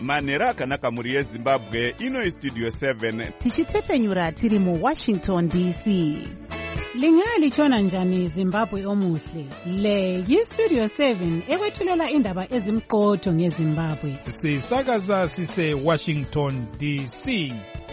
manhero akanaka mhuri yezimbabwe. Ino Studio 7 tichitepfenyura tiri muWashington DC. Lingalitshona njani Zimbabwe omuhle? Le yiStudio 7 ekwethulela indaba ezimqotho ngeZimbabwe. Sisakaza sise Washington DC.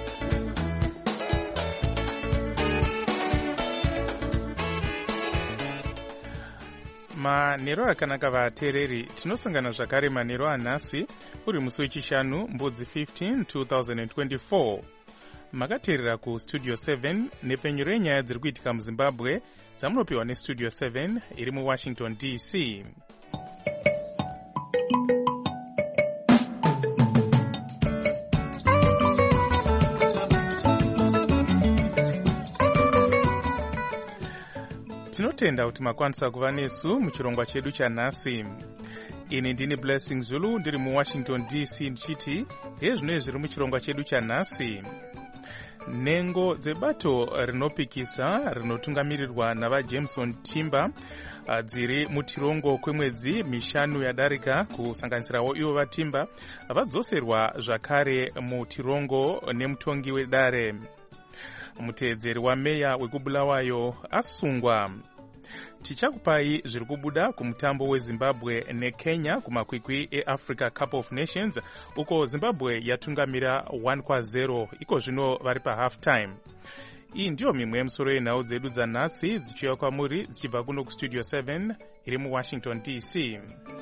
Manhero akanaka vateereri, tinosangana zvakare manhero anhasi uri musi wechishanu mbudzi 15 2024. Makateerera kuStudio 7 nepfenyuro yenyaya dziri kuitika muZimbabwe dzamunopiwa neStudio 7 iri muWashington DC. Tinotenda kuti makwanisa kuva nesu muchirongwa chedu chanhasi. Ini ndini Blessing Zulu ndiri muWashington DC ndichiti hezvino zviri muchirongwa chedu chanhasi. Nhengo dzebato rinopikisa rinotungamirirwa navaJameson Timber dziri mutirongo kwemwedzi mishanu yadarika kusanganisirawo ivo vaTimber vadzoserwa zvakare mutirongo nemutongi wedare. Muteedzeri wameya wekubulawayo asungwa. Tichakupai zviri kubuda kumutambo weZimbabwe neKenya kumakwikwi eAfrica Cup of Nations uko Zimbabwe yatungamira 1-0 iko zvino vari pahalf time. Iyi ndiyo mimwe yemusoro yenhau dzedu dzanhasi dzichiuya kwamuri dzichibva kuno kuStudio 7 iri muWashington DC.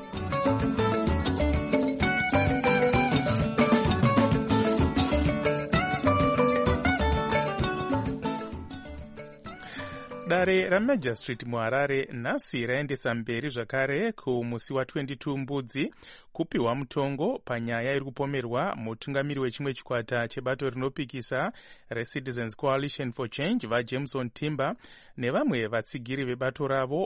Dare raMajor Street muHarare nhasi raendesa mberi zvakare kumusi wa22 mbudzi kupiwa mutongo panyaya iri kupomerwa mutungamiri wechimwe chikwata chebato rinopikisa reCitizens Coalition for Change vaJameson Timber nevamwe vatsigiri vebato ravo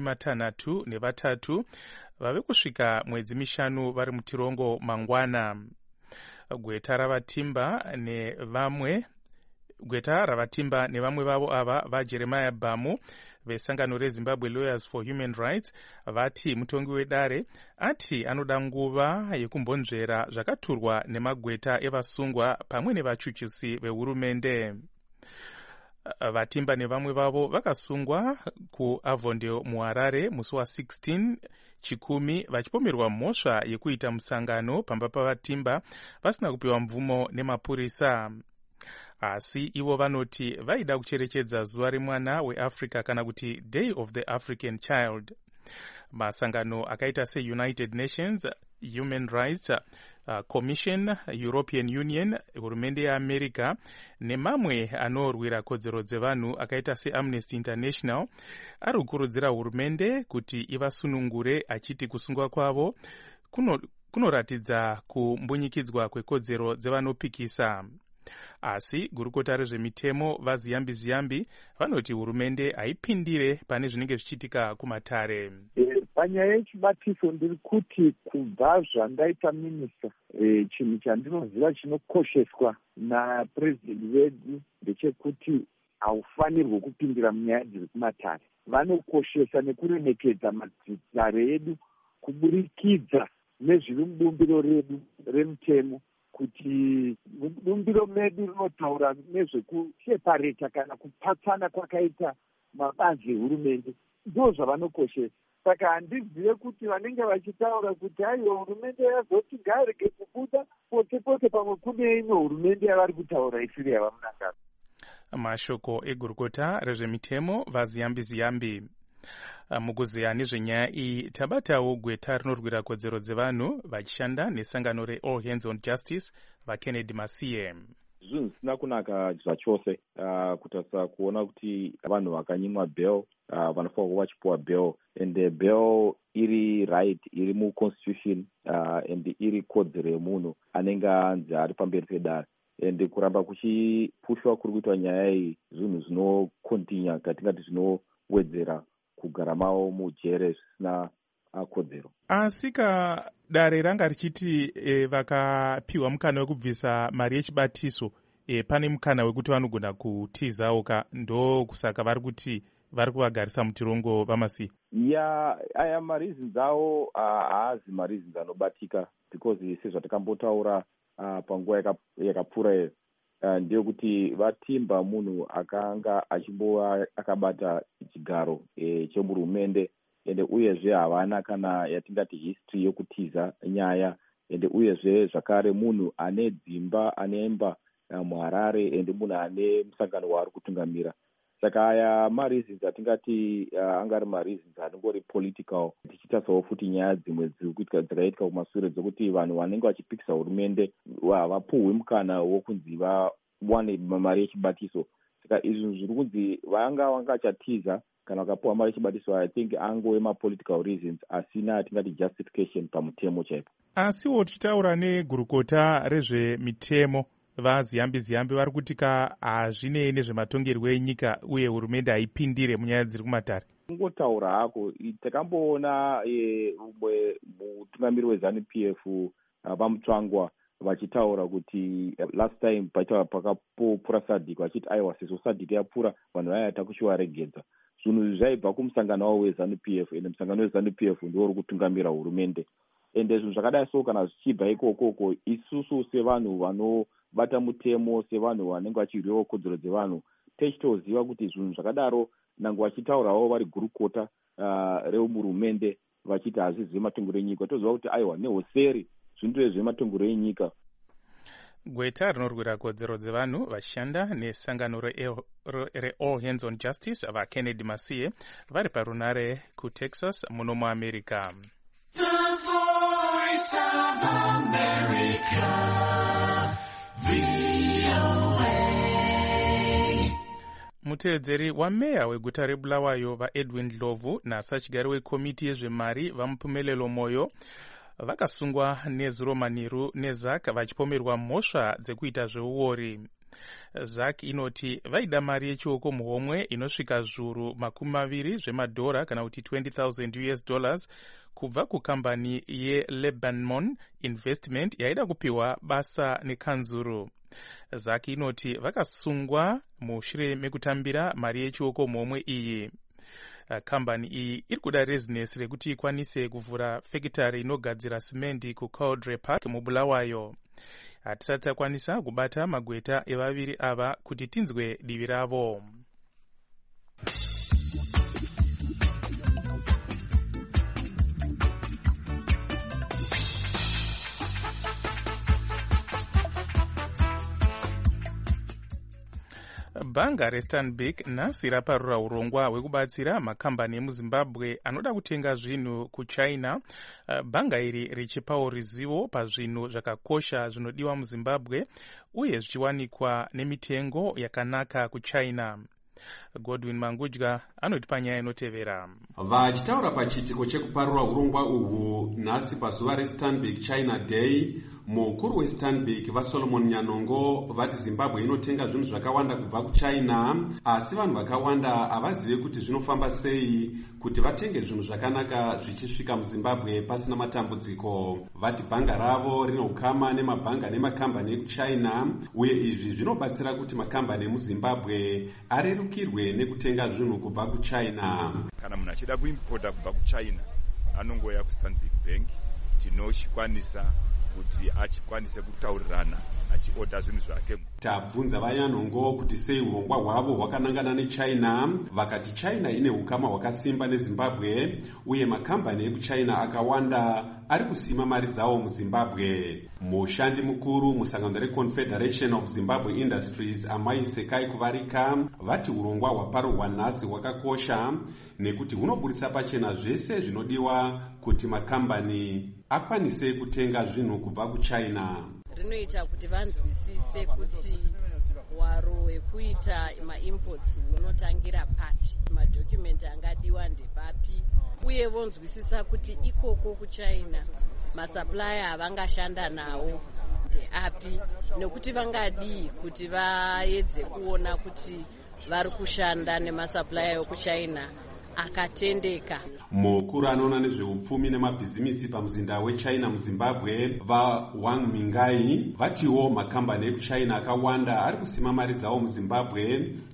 63 vave kusvika mwedzi mishanu vari mutirongo mangwana. Gweta ravaTimber nevamwe vavo ava vaJeremiah Bamu vesangano reZimbabwe Lawyers for Human Rights vati mutongi wedare ati anoda nguva yekumbonzvera zvakaturwa nemagweta evasungwa pamwe nevachuchisi vehurumende. VaTimber nevamwe vavo vakasungwa kuAvondale muHarare musi wa16 chikumi vachipomerwa mhosva yekuita musangano pamba pavaTimber vasina kupiwa mvumo nemapurisa. Asi ivo vanoti vaida kucherechedza zuva remwana weAfrica kana kuti Day of the African Child. Masangano akaita seUnited Nations, Human Rights Commission, European Union, hurumende yeAmerica nemamwe anorwira kodzero dzevanhu akaita seAmnesty International ari kukurudzira hurumende kuti ivasunungure achiti kusungwa kwavo kunoratidza kumbunyikidzwa kwekodzero dzevanopikisa. Asi gurukota rezvemitemo vaZiyambi vanoti hurumende haipindire pane zvinenge zvichiitika kumatare. Panyaya yechibatiso ndiri kuti kubva zvandaita minista, chinhu chandinoziva chinokosheswa napurezidendi vedu ndechekuti haufanirwi kupindira munyaya dziri kumatare. Vanokoshesa nekuremekedza matare edu kuburikidza nezviri mubumbiro redu remutemo, kuti bumbiro medu rinotaura nezvekusepareta kana kupatsana kwakaita mabazi ehurumende, ndo zvavanokoshesa. Saka handizive kuti vanenge vachitaura kuti aiwa hurumende yazoti ngarege kubuda pote pote pamwe kune imwe hurumende yavari kutaura isiri yavamunangana. Mashoko egurukota rezvemitemo vaZiyambi. Mukuzeya nezvenyaya iyi tabatawo gweta rinorwira kodzero dzevanhu vachishanda nesangano reAll Hands on Justice vaKennedy Masiye. Zvinhu zvisina kunaka zvachose kutarisa kuona kuti vanhu vakanyimwa bail vanofanirwa kuva vachipiwa bail, and bail iri right iri muconstitution and iri kodzero yemunhu anenge anzi ari pamberi pedare, and kuramba kuchipushwa kuri kuitwa nyaya iyi zvinhu zvinokontinya katingati zvinowedzera kugara mavo mujere zvisina kodzero. Asika dare ranga richiti vakapiwa mukana wekubvisa mari yechibatiso, pane mukana wekuti vanogona kutizawo ndo kusaka vari kuti vari kuvagarisa mutirongo vamasi. Aya mareasons avo haazi mareasons anobatika because sezvatakambotaura panguva yakapfuura ndeyekuti vatimba munhu akanga achimbova akabata chigaro chemuhurumende ende uyezve havana kana yatingati history yokutiza nyaya ende uyezve zvakare munhu ane dzimba aneimba muHarare ende munhu ane musangano waari kutungamira. Saka aya mareasons atingati angari mareasons anongori political. Tichitarisawo futi nyaya dzimwe dzakaitika kumashure dzokuti vanhu vanenge vachipikisa hurumende havapuhwi mukana wokunzi vawane mari yechibatiso. Saka izvi zviri kunzi vanga vangachatiza kana vakapuhwa mari yechibatiso, I think angove mapolitical reasons asina atingati justification pamutemo chaipo. Asiwo tichitaura negurukota rezvemitemo vaziyambi vari kutika hazvinei nezvematongerwo enyika uye hurumende haipindire munyaya dziri kumatare. Kungotaura hako, takamboona umwe mutungamiri weZANU-PF vamutsvangwa vachitaura kuti last time pakapopura SADC vachiti aiwa sezvo SADC yapfuura vanhu vaiata kuchivaregedza. Zvinhu zvaibva kumusangano wavo weZANU-PF ende musangano weZANU-PF ndiwo uri kutungamira hurumende. Ende zvinhu zvakadai so kana zvichibva ikoko isusu sevanhu vanobata mutemo, sevanhu vanenge vachirwiwa kodzero dzevanhu, tichitoziva kuti zvinhu zvakadaro nange vachitaurawo vari gurukota rehurumende vachiti hazvizivi matongero enyika, toziva kuti aiwa nehoseri zvinhu zvematongero enyika. Gweta rinorwira kodzero dzevanhu vachishanda nesangano reAll Hands on Justice vaKennedy Masiye vari parunare kuTexas muno muAmerica. The Voice of America, VOA. Mutevedzeri wameya weguta reBulawayo vaEdwin Ndlovu nasachigari wekomiti yezvemari vaMuphumelelo Moyo vakasungwa nezuro manheru neZAC vachipomerwa mhosva dzekuita zveuori. ZAC inoti vaida mari yechioko muhomwe inosvika zviuru $20 zvemadhora kana kuti $20,000 kubva kukambani yeLebanon Investment yaida kupiwa basa nekanzuru. ZAC inoti vakasungwa mushure mekutambira mari yechioko muhomwe iyi. Kambani iyi iri kuda rezinesi rekuti ikwanise kuvhura fekitari inogadzira simendi kuCauldre Park muBulawayo. Hatisati takwanisa kubata magweta evaviri ava kuti tinzwe divi ravo. Bhanga reStandard nhasi raparura urongwa hwekubatsira makambani emuZimbabwe anoda kutenga zvinhu kuChina. Bhanga iri richipawo ruzivo pazvinhu zvakakosha zvinodiwa muZimbabwe uye zvichiwanikwa nemitengo yakanaka kuChina. Godwin Mangudya anoti panyaya inotevera. Vachitaura pachiitiko chekuparura urongwa uhwu nhasi pazuva reStandard China Day, mukuru weStandard vaSolomon Nyanongo vati Zimbabwe inotenga zvinhu zvakawanda kubva kuChina, asi vanhu vakawanda havazive kuti zvinofamba sei kuti vatenge zvinhu zvakanaka zvichisvika muZimbabwe pasina matambudziko. Vati bhanga ravo rine ukama nemabhanga nemakambani ekuChina uye izvi zvinobatsira kuti makambani emuZimbabwe arerukirwe nekutenga zvinhu kubva kuChina. Kana munhu achida kuimpota kubva kuChina anongoya kuStandard Bank, tinochikwanisa kuti achikwanise kutaurirana achioda zvinhu zvake. Tabvunza vaNyanongo kuti sei urongwa hwavo hwakanangana neChina, vakati China ine ukama hwakasimba neZimbabwe uye makambani ekuChina akawanda ari kusima mari dzawo muZimbabwe. Mushandi mukuru musangano reConfederation of Zimbabwe Industries Amai Sekai Kuvarika vati urongwa hwaparurwa nhasi hwakakosha nekuti hunoburitsa pachena zvese zvinodiwa kuti makambani akwanise kutenga zvinhu kubva kuChina. Rinoita kuti vanzwisise kuti waro wekuita maimports unotangira papi, madocument angadiwa ndepapi, uye vonzwisisa kuti ikoko kuChina masupplier avangashanda nawo ndeapi, nekuti vangadii kuti vaedze kuona kuti vari kushanda nemasupplier ekuChina akatendeka. Mukuru anoona nezveupfumi nemabhizimisi pamuzinda weChina muZimbabwe vaWang Mingai vatiwo makambani ekuChina akawanda ari kusima mari dzawo muZimbabwe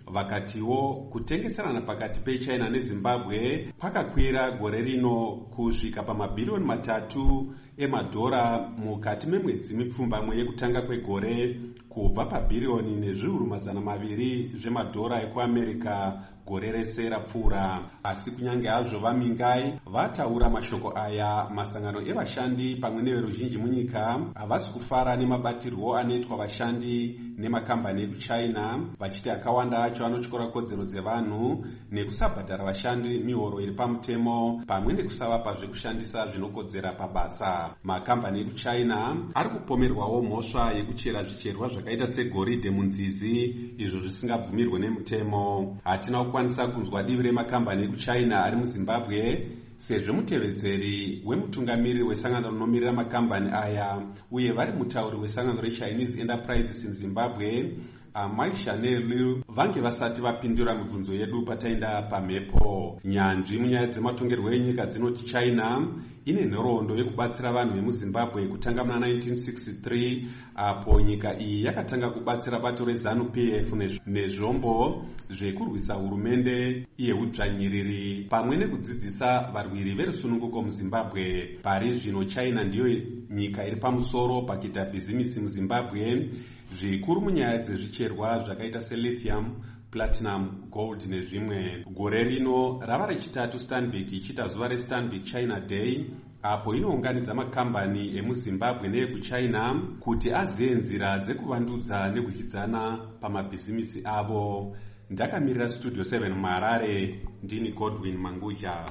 vakatiwo kutengeserana pakati pechina nezimbabwe kwakakwira gore rino kusvika pamabhiriyoni 3 emadhora mukati memwedzi mipfumbamwe yekutanga kwegore, kubva pabhiriyoni nezviuru 200 zvemadhora ekuamerica gore rese rapfuura. Asi kunyange hazvo vamingai vataura mashoko aya, masangano evashandi pamwe neveruzhinji munyika havasi kufara nemabatirwo anoitwa vashandi nemakambani ekuchina, vachiti akawanda acho anotyora kodzero dzevanhu nekusabhadhara vashandi mihoro iri pamutemo pamwe nekusavapa zvekushandisa zvinokodzera pabasa. Makambani ekuchina ari kupomerwawo mhosva yekuchera zvicherwa zvakaita segoridhe munzizi, izvo zvisingabvumirwe nemutemo. Hatina kukwanisa kunzwa divi remakambani ekuchina ari muzimbabwe sezvo mutevedzeri wemutungamiriri wesangano rinomirira makambani aya uye vari mutauri wesangano reChinese Enterprises in Zimbabwe Amai Chanel vange vasati vapindura mibvunzo yedu pataenda pamhepo. Nyanzvi munyaya dzematongerwo enyika dzinoti China ine nhoroondo yekubatsira vanhu vemuzimbabwe kutanga muna 1963 apo nyika iyi yakatanga kubatsira bato reZANU-PF nezvombo zvekurwisa hurumende yeudzvanyiriri pamwe nekudzidzisa varwiri verusununguko muzimbabwe. Pari zvino China ndiyo nyika iri pamusoro pakuita bhizimisi muzimbabwe, zvikuru munyaya dzezvicherwa zvakaita selithium, platinum, gold nezvimwe. Gore rino rava rechitatu Stanbic ichiita zuva reStanbic China Day, apo inounganidza makambani emuzimbabwe neekuchina kuti aziye nzira dzekuvandudza nekudyidzana pamabhizimisi avo. Ndakamirira Studio 7 muHarare, ndini Godwin Manguja.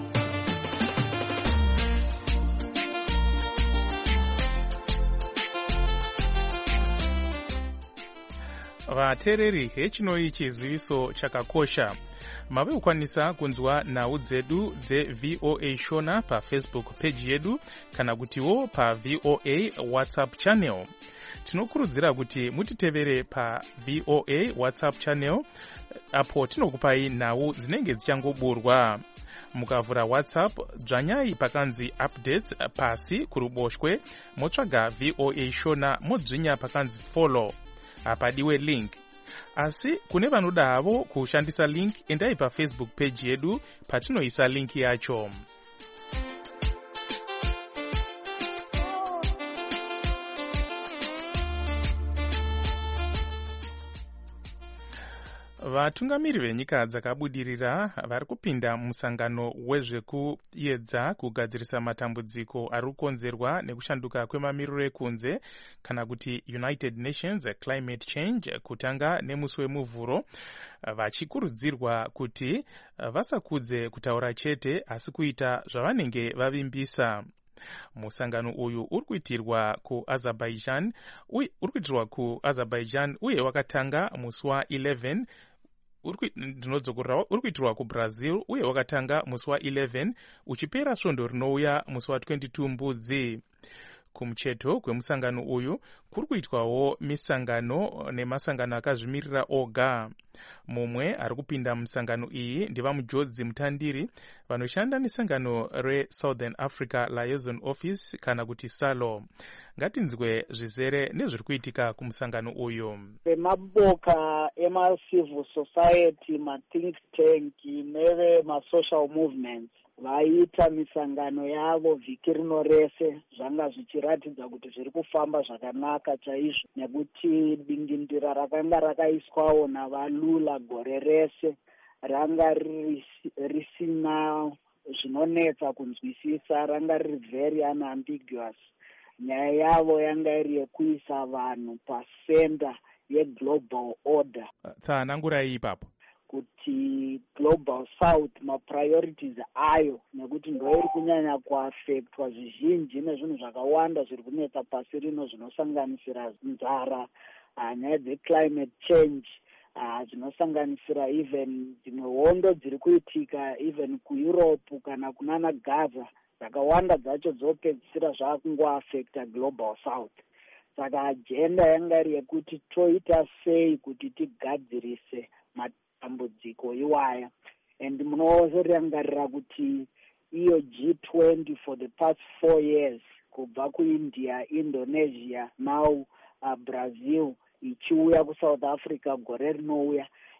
vateereri, hechinoi chiziviso chakakosha. Mave kukwanisa kunzwa nhau dzedu dzeVOA Shona paFacebook page yedu kana kutiwo paVOA WhatsApp channel. Tinokurudzira kuti mutitevere paVOA WhatsApp channel apo tinokupai nhau dzinenge dzichangoburwa. Mukavhura WhatsApp, dzvanyai pakanzi updates pasi kuruboshwe, motsvaga VOA Shona modzvinya pakanzi follow. Apadiwe link. Asi kune vanoda havo kushandisa link, endai paFacebook page yedu patinoisa link yacho. Vatungamiri venyika dzakabudirira vari kupinda musangano wezvekuedza kugadzirisa matambudziko ari kukonzerwa nekushanduka kwemamiriro ekunze kana kuti United Nations Climate Change kutanga nemusi wemuvhuro, vachikurudzirwa kuti vasakudze kutaura chete asi kuita zvavanenge vavimbisa. Musangano uyu uri kuitirwa kuAzerbaijan uye wakatanga musi wa11 uri kuitirwa kuBrazil uye wakatanga musi wa11 uchipera svondo rinouya musi wa22 mbudzi. Kumucheto kwemusangano uyu kuri kuitwawo misangano nemasangano akazvimirira oga. Mumwe ari kupinda musangano iyi ndivamujodzi mutandiri vanoshanda nesangano reSouthern Africa Liaison Office kana kuti SALO. Ngatinzwe zvizere nezviri kuitika kumusangano uyu. Vemaboka ema-civil society, ma-think tank neve-ma-social movements vaita misangano yavo vhiki rino rese, zvanga zvichiratidza kuti zviri kufamba zvakanaka chaizvo, nekuti dingindira rakanga rakaiswawo navalula gore rese ranga risina zvinonetsa kunzwisisa, ranga riri very unambiguous. Nyaya yavo yanga iri yekuisa vanhu pasenda yeglobal order. Tsanangurai ipapo kuti global south mapriorities ayo, nekuti ndo iri kunyanya kuafektwa zvizhinji nezvinhu zvakawanda zviri kunetsa pasi rino zvinosanganisira nzara, nyaya dzeclimate change, zvinosanganisira even dzimwe hondo dziri kuitika even kuEurope kana kunana Gaza, dzakawanda dzacho dzopedzisira zvakungoafekta global south. Saka ajenda yanga iri yekuti toita sei kuti tigadzirise matambudziko iwaya. And munorangarira kuti iyo G20 for the past 4 years kubva kuIndia, Indonesia, now Brazil, ichiuya kuSouth Africa gore rinouya,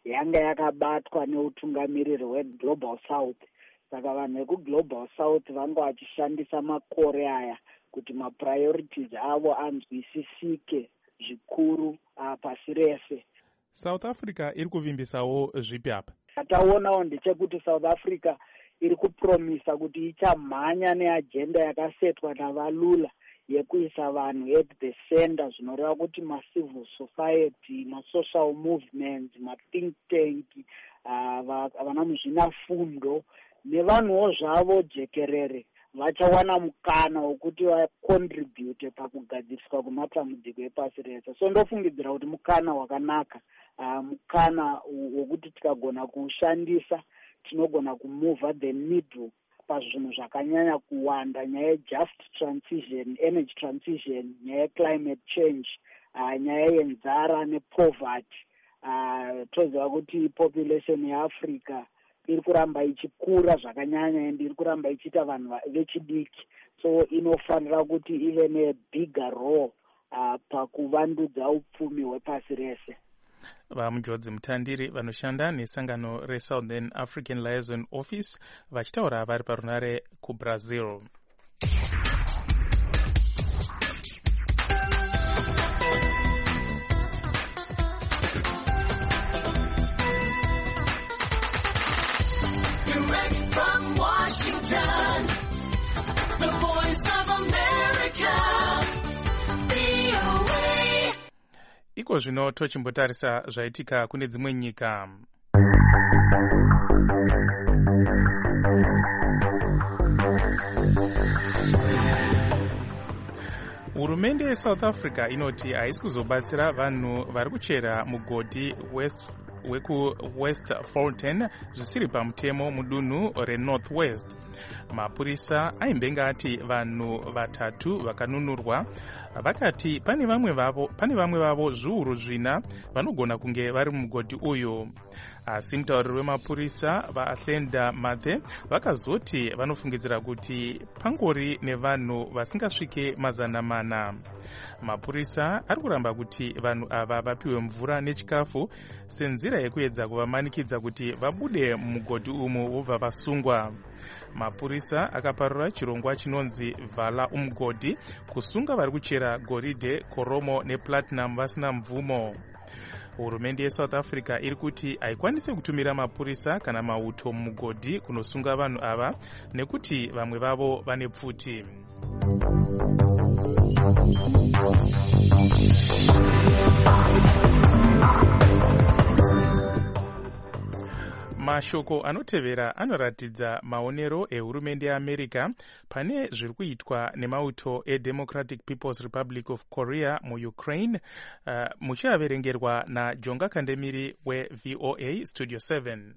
yanga yakabatwa neutungamiriri hweglobal south. Saka vanhu vekuglobal south vanga vachishandisa makore aya kuti mapriorities avo anzwisisike zvikuru pasi rese. South Africa iri kuvimbisawo zvipi apa? Ataonawo ndechekuti South Africa iri kupromisa kuti ichamhanya neagenda yakasetwa navalula yekuisa vanhu at the center, zvinoreva kuti macivil society, masocial movements, mathink tank, vana muzvinafundo nevanhuwo zvavo jekerere vachawana mukana wekuti vacontribute pakugadziriswa kwematambudziko epasi rese. So ndofungidzira kuti mukana wakanaka, mukana wokuti tikagona kuushandisa tinogona kumova the needle pazvinhu zvakanyanya kuwanda, nyaya yejust transition, energy transition, nyaya yeclimate change, nyaya yenzara nepoverty. Toziva kuti population yeAfrica iri kuramba ichikura zvakanyanya ende iri kuramba ichiita vanhu vechidiki, so inofanira kuti ive nebigger role pakuvandudza upfumi hwepasi rese. Vamujodzi Mutandiri vanoshanda nesangano reSouthern African Liaison Office vachitaura vari parunare kuBrazil. Direct from Washington, the voice of America, VOA. Iko zvino tochimbotarisa zvaitika kune dzimwe nyika. Hurumende yeSouth Africa inoti haisi kuzobatsira vanhu vari kuchera mugodhi West Fulton zvisiri pamutemo mudunhu reNorth West. Mapurisa aimbenga ati vanhu vatatu vakanunurwa vakati pane vamwe vavo zviuru zvina vanogona kunge vari mugodhi uyu. Asi mutauriri wemapurisa vaAtlenda Mathe vakazoti vanofungidzira kuti pangori nevanhu vasingasvike 400. Mapurisa ari kuramba kuti vanhu ava vapiwe mvura nechikafu senzira yekuedza kuvamanikidza kuti vabude mugodhi umu vobva vasungwa. Mapurisa akaparura chirongwa chinonzi Vala Umgodhi kusunga vari kuchera goridhe, koromo neplatinum vasina mvumo. Hurumende yeSouth Africa iri kuti haikwanise kutumira mapurisa kana mauto mumugodhi kunosunga vanhu ava nekuti vamwe vavo vane pfuti. Mashoko anotevera anoratidza maonero ehurumende yeAmerica pane zviri kuitwa nemauto eDemocratic People's Republic of Korea muUkraine, muchiaverengerwa naJonga Kandemiri weVOA Studio 7.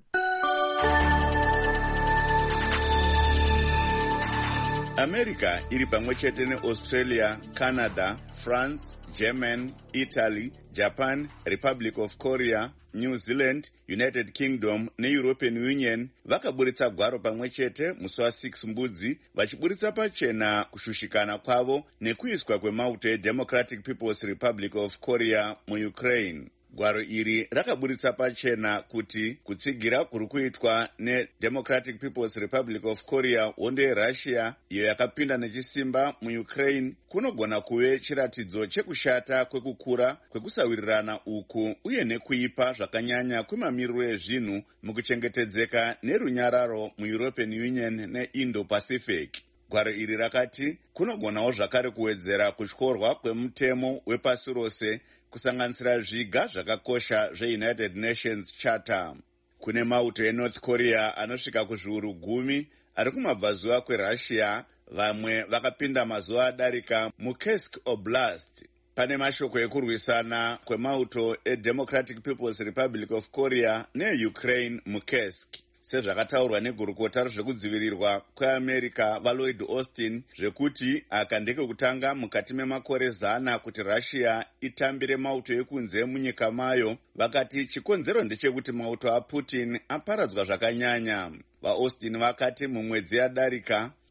America iri pamwe chete neAustralia, Canada, France, Germany, Italy, Japan, Republic of Korea, New Zealand, United Kingdom neEuropean Union vakaburitsa gwaro pamwe chete musi wa6 Mbudzi vachiburitsa pachena kushushikana kwavo nekuiswa kwemauto eDemocratic People's Republic of Korea muUkraine. Gwaro iri rakaburitsa pachena kuti kutsigira kuri kuitwa neDemocratic People's Republic of Korea hondo yeRussia iyo yakapinda nechisimba muUkraine kunogona kuve chiratidzo chekushata kwekukura kwekusawirirana uku uye nekuipa zvakanyanya kwemamiriro ezvinhu mukuchengetedzeka nerunyararo muEuropean Union neIndo-Pacific. Gwaro iri rakati kunogonawo zvakare kuwedzera kutyorwa kwemutemo wepasi rose kusanganisira zviga zvakakosha zveUnited Nations Charter. Kune mauto eNorth Korea anosvika kuzviuru 10 ari kumabvazuva kweRussia, vamwe vakapinda mazuva adarika muKursk Oblast. Pane mashoko ekurwisana kwemauto eDemocratic People's Republic of Korea neUkraine muKursk. Sezvakataurwa negurukota rezvekudzivirirwa kweAmerica vaLloyd Austin zvekuti aka ndekekutanga mukati memakore 100 kuti Russia itambire mauto ekunze munyika mayo, vakati chikonzero ndechekuti mauto aPutin aparadzwa zvakanyanya. VaAustin vakati mumwedzi yadarika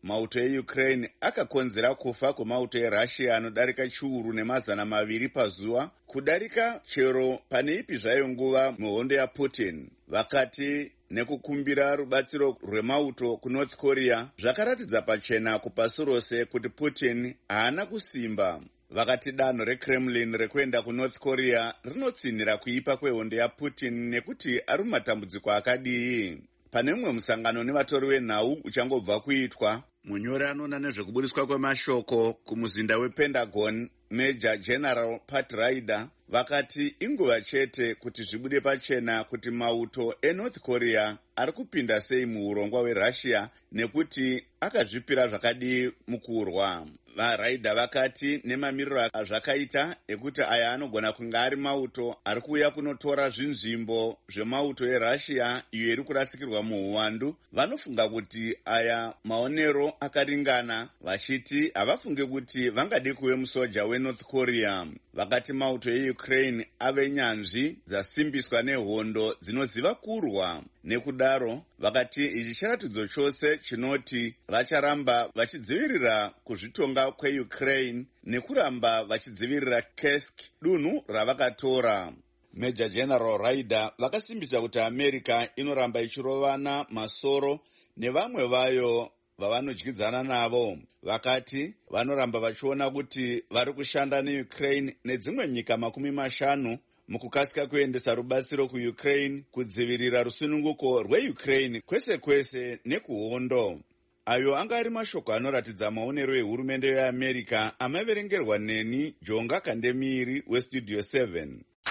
mauto eukraine akakonzera kufa kwemauto erussia anodarika chiuru nemazana maviri pazuva, kudarika chero pane ipi zvayo nguva muhondo yaputin. Vakati nekukumbira rubatsiro rwemauto kunorth korea zvakaratidza pachena kupasi rose kuti Putin haana kusimba. Vakati danho rekremlin rekuenda kunorth korea rinotsinhira kuipa kwehondo yaputin nekuti ari mumatambudziko akadii. Pane mumwe musangano nevatori venhau uchangobva kuitwa, munyori anoona nezvekubudiswa kwemashoko kumuzinda wepentagon Major General Pat Ryder vakati inguva chete kuti zvibude pachena kuti mauto eNorth Korea ari kupinda sei muurongwa hweRussia nekuti akazvipira zvakadii mukurwa. VaRyder vakati nemamiriro azvakaita ekuti aya anogona kunge ari mauto ari kuuya kunotora zvinzvimbo zvemauto eRussia iyo iri kurasikirwa muuwandu, vanofunga kuti aya maonero akaringana, vachiti havafunge kuti vangade kuve musoja weNorth Korea. Vakati mauto eUkraine ave nyanzvi dzasimbiswa nehondo dzinoziva kurwa. Nekudaro vakati ichi chiratidzo chose chinoti vacharamba vachidzivirira kuzvitonga kweUkraine nekuramba vachidzivirira Kursk, dunhu ravakatora. Major General Ryder vakasimbisa kuti America inoramba ichirovana masoro nevamwe vayo vavanodyidzana navo. Vakati vanoramba vachiona kuti vari kushanda neUkraine nedzimwe nyika 50 mukukasika kuendesa rubatsiro kuUkraine kudzivirira rusununguko rweUkraine kwese kwese nekuhondo. Ayo anga ari mashoko anoratidza maonero ehurumende yeAmerica amaverengerwa neni Jonga Kandemiri weStudio 7.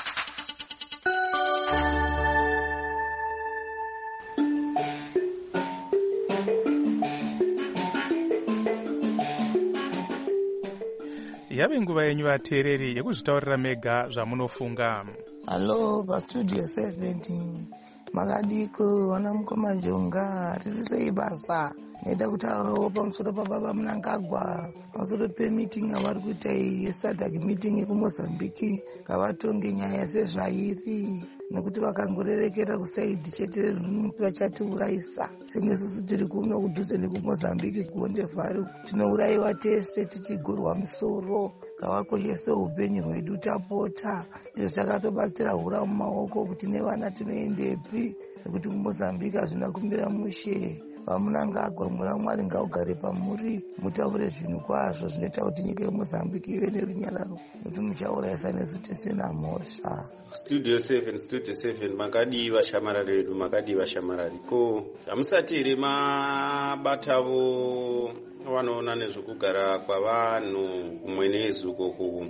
Yave nguva yenyu vateereri yekuzvitaurira mega zvamunofunga. Hello, paStudio 7 makadiko wana mukoma Jonga riri sei basa? Neda kutaurawo pamusoro pababa Mnangagwa pamusoro pemeeting yavari kuita yeSADC meeting yekuMozambique, ngavatonge nyaya sezvairi nekuti vakangorerekera kusaidhi chete vachatiurayisa. Senge isusu tiri kuno kudhuze nekuMozambique kuondevhari tinourayiwa tese tichigurwa misoro. Ngavakoshese upenyu hwedu tapota. Izvo takatobatsira hura mumaoko kuti nevana tinoendepi nekuti kuMozambique hazvina kumira mushe. Vamunangagwa mweya Mwari ngaugare pamuri, mutaure zvinhu kwazvo zvinoita kuti nyika yeMozambique ive nerunyararo nekuti muchaurayisa nesu tisina mhosva. Studio 7 makadii vashamarari vedu, makadii vashamarari. Ko hamusati here mabatavo vanoona nezvekugara kwavanhu kumwenezi ukoko,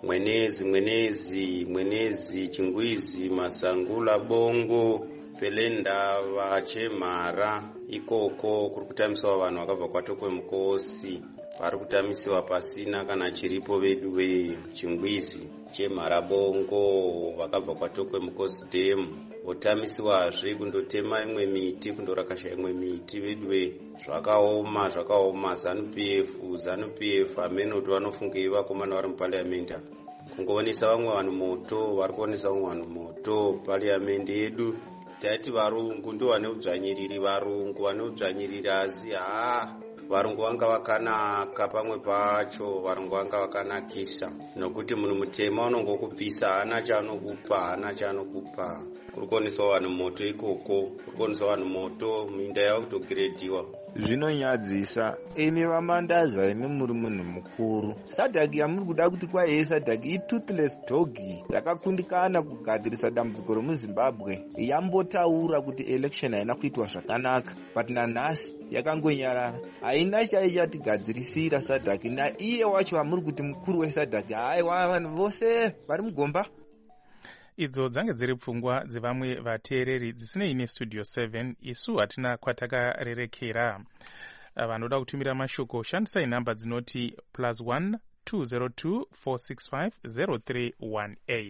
mwenezi chingwizi masangula bongo pelenda vachemhara ikoko kuri kutambisiwa vanhu vakabva kwatokwe mukosi, vari kutambisiwa pasina kana chiripo vedu vechingwizi chemhara bongo vakabva kwatokwe mukosi demu, votambisiwazve kundotema imwe miti kundorakasha imwe miti vedu zvakaoma. ZANU-PF amenoti vanofungei vakomana vari mupariamenda kungoonesa vamwe vanhu moto, vari kuonesa vamwe vanhu moto pariamende yedu. Taiti varungu ndo vane udzvanyiriri, asi varungu vanga vakanaka pamwe pacho, varungu vanga vakanakisa nokuti munhu mutema unongokupisa hana chaanokupa. Kuri kuoneswa vanhu moto ikoko, kuri kuoneswa vanhu moto minda yavo kutogirediwa. Zvinonyadzisa. Imi vamandaza imi muri munhu mukuru. SADC yamuri kuda kuti kwaiye SADC i-toothless dog yakakundikana kugadzirisa dambudziko remuZimbabwe. Yambotaura kuti election haina kuitwa zvakanaka, but nanhasi yakangonyarara. Haina chaichatigadzirisira SADC. Naiye wacho vamuri kuti mukuru weSADC haiwa vanhu vose vari mugomba. Idzo dzange dziri pfungwa dzevamwe vateereri dzisinei neStudio 7. Isu hatina kwatakarerekera. Vanoda kutumira mashoko shandisai nhamba dzinoti +1 202 465 0318.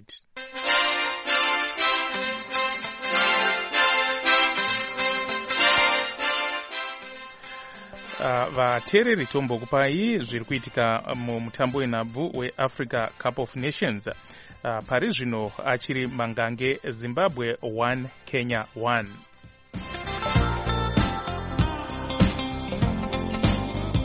Vateereri tombokupai zviri kuitika mumutambo wenhabvu weAfrica Cup of Nations. Pari zvino achiri mangange Zimbabwe 1 Kenya 1.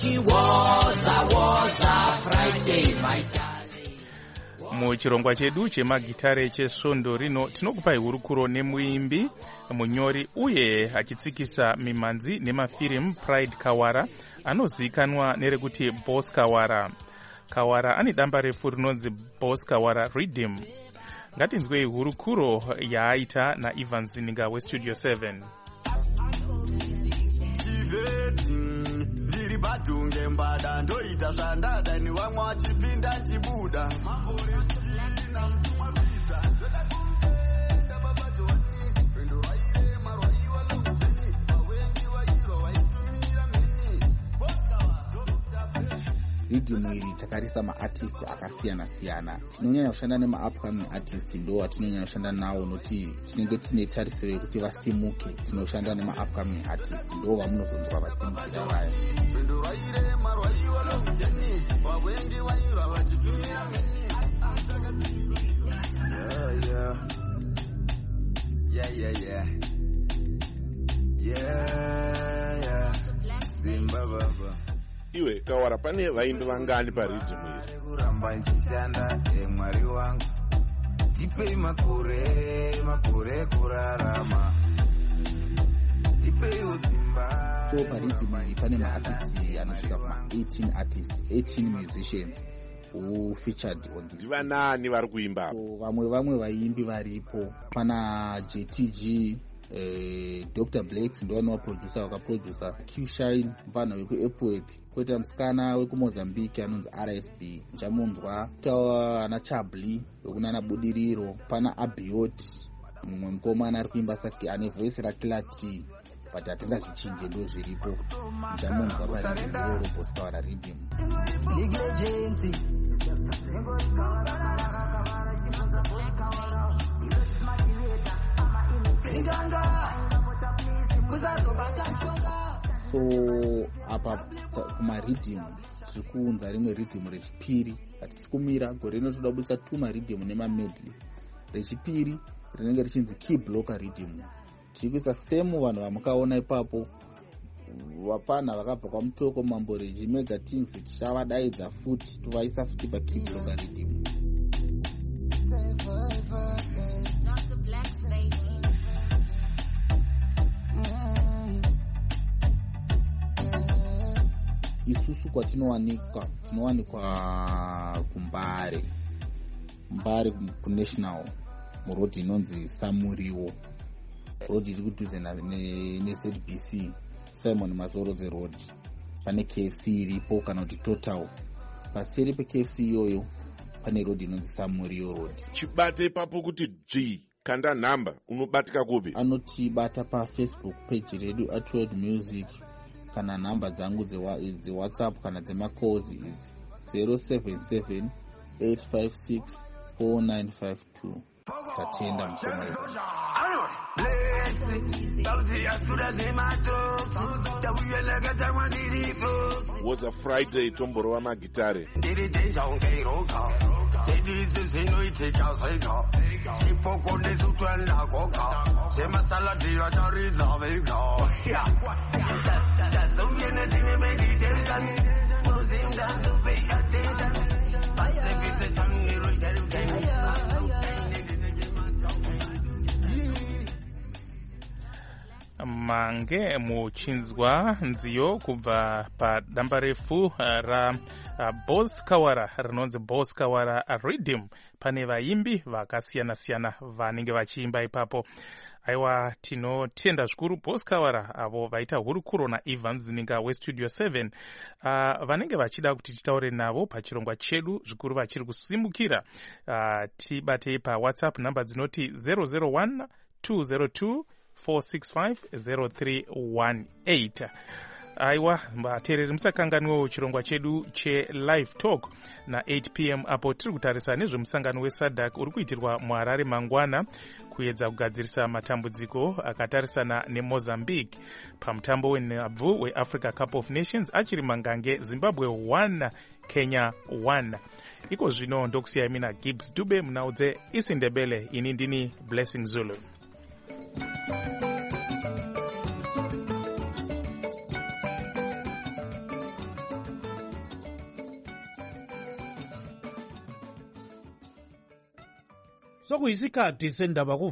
woza Friday my darling. Muchirongwa chedu chemagitare chesvondo rino tinokupai hurukuro nemuimbi, munyori uye achitsikisa mimhanzi nemafirimu Pride Kawara anozivikanwa nerekuti Boss Kawara. Kawara ane damba refu rinonzi Boss Kawara Rhythm. Ngatinzwei hurukuro yaaita naIvan Zininga weStudio 7. Ndiri badunge mbada ndoita zvandada ni vamwe vachipinda nchibuda mamboresina mtumwa visa ndoda kumtenda babatoni pendo vaire marwari walomteni vawengi vairo vaitumira meni ridhimu iri takarisa maartist akasiyana siyana. Tinonyanya kushanda nemaupcoming artist, ndo atinonyanya kushanda nawo noti tinenge tine tarisiro yekuti vasimuke. Tinoshanda nemaupcoming artist, ndo vamunozonzwa vasimukira vaya. Iwe Kawara, pane vaimbi vangani paridhimu iri? kuramba nchishanda mwari wangu tipei makore kurarama tipei usimba. So paridhimu iri pane maartists anosvika kuma 18 musicians who featured on this. Ndivanani vari kuimba? So vamwe vaimbi varipo, pana JTG, Dr. Blakes ndo anowaproducer wakaproducer, Q-Shine mfana wekuEpworth, koita musikana wekumozambique anonzi RSB nchamunzwa, tawa ana Chabli wekunana Budiriro, pana Abiot mumwe mukomana ari kuimba saki ane voice rakila T, but hatingazvichinje ndo zviripo nchamunzwa pariroro Boss Kawara Rhythm. So apa kumaridhimu zvirikuunza rimwe ridhimu rechipiri, hatisi kumira gore rino toda kubudisa 2 maridhimu nemamedley. Rechipiri rinenge richinzi key blocker rhythm. Tirikuisa semu vanhu vamukaona ipapo vapana vakabva kwamutoko mambo reji mega things, tichavadaidza futi tovaisa futi pakey blocker rhythm. Isusu tinowanikwa kuMbare kunational murodhi inonzi Samuriwo, rodhi iri kudhuze neZBC Simon Mazorodze Road. Pane KFC iripo kana kuti Total. Paseri peKFC iyoyo pane rodhi inonzi Samuriwo Road. Chibate ipapo kuti dzvi kanda nhamba unobatika kupi? Anotibata paFacebook page redu @World Music, kana nhamba dzangu dzeWhatsApp kana dzemacalls idzi 077 856 4952. Tatenda mukoma. Woza Friday tomborova magitare. Mange muchinzwa nziyo kubva padamba refu ra Boss Kawara rinonzi Boss Kawara Rhythm. Pane vaimbi vakasiyana siyana vanenge vachiimba ipapo. Aiwa, tinotenda zvikuru Boss Kawara avo vaita hurukuro naIvan Zininga weStudio 7 vanenge vachida kuti titaure navo pachirongwa chedu zvikuru vachiri kusimukira. Tibatei paWhatsApp namba dzinoti 001 202 4650318. Aiwa, vateereri musakanganwewo chirongwa chedu chelive talk na 8 p.m. apo tiri kutarisa nezvemusangano weSADC uri kuitirwa muHarare mangwana kuedza kugadzirisa matambudziko akatarisana neMozambique pamutambo wenhabvu weAfrica Cup of Nations achiri mangange Zimbabwe 1 Kenya 1. Iko zvino ndokusiyai mina Gibbs Dube munhau dzeIsiNdebele. Ini ndini Blessing Zulu. kuyizikhathi sendaba